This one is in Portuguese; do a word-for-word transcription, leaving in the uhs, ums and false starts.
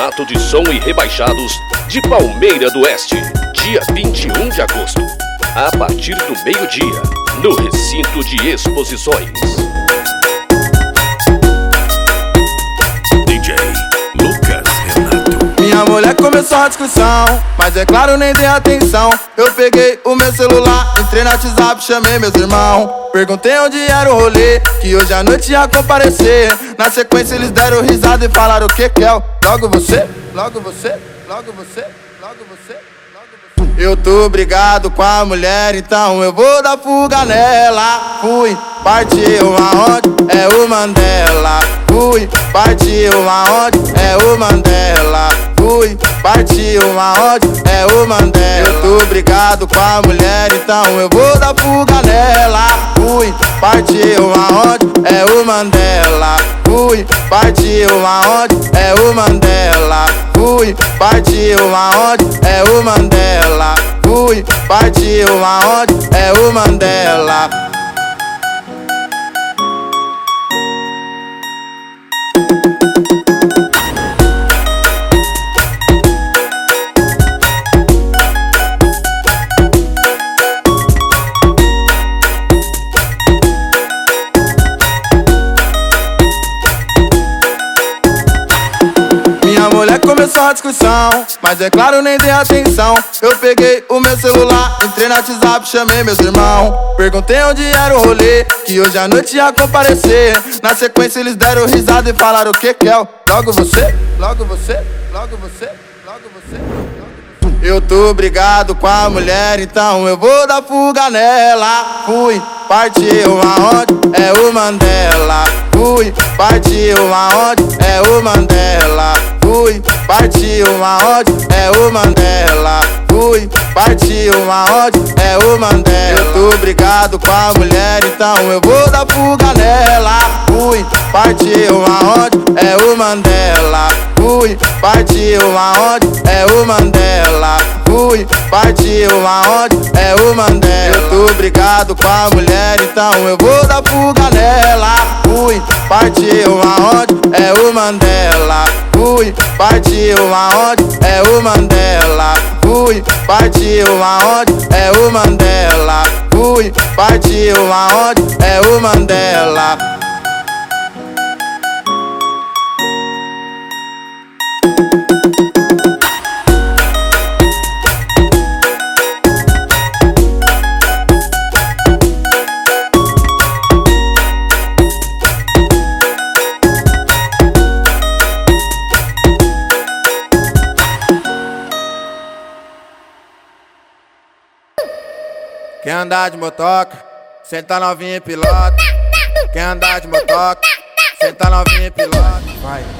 Campeonato de Som e Rebaixados de Palmeira do Oeste, dia vinte e um de agosto, a partir do meio-dia, no Recinto de Exposições. D J Lucas Renato. Minha mulher começou a discussão, mas é claro, nem dei atenção. Eu peguei o meu celular, entrei no WhatsApp, chamei meus irmãos. Perguntei onde era o rolê, que hoje à noite ia comparecer. Na sequência eles deram risada e falaram: o que que é? Logo você, logo você, logo você, logo você, logo você. Eu tô brigado com a mulher, então eu vou dar fuga nela. Fui, partiu aonde? É o Mandela. Fui, partiu aonde? É o Mandela. Fui, partiu aonde? É o Mandela. Eu tô brigado com a mulher, então eu vou dar fuga nela. Fui, partiu aonde? É o Mandela. Fui, partiu aonde? É o Mandela. Fui, partiu aonde? É o Mandela. Fui, partiu aonde? É o Mandela. Minha mulher começou a discussão, mas é claro, nem dei atenção. Eu peguei o meu celular, entrei no WhatsApp, chamei meus irmãos. Perguntei onde era o rolê, que hoje à noite ia comparecer. Na sequência eles deram risada e falaram: o que que é? Logo você, logo você, logo você, logo você. Eu tô brigado com a mulher, então eu vou dar fuga nela. Fui, partiu aonde? É o Mandela. Fui, partiu aonde? É o Mandela. Fui, partiu aonde? É o Mandela. Fui, partiu aonde? É o Mandela. Eu tô brigado com a mulher, então eu vou dar fuga nela. Fui, partiu aonde? É o Mandela. Fui, partiu aonde? É o Mandela. Fui, partiu aonde? É o Mandela. Eu tô brigado com a mulher, então eu vou dar fuga nela. Fui, partiu aonde? É o Mandela. Fui, partiu aonde? É o Mandela. Fui, partiu aonde? É o Mandela. Fui, partiu aonde? É o Mandela. Quer andar de motoca? Senta novinha e pilota. Quer andar de motoca? Senta novinha e pilota. Vai.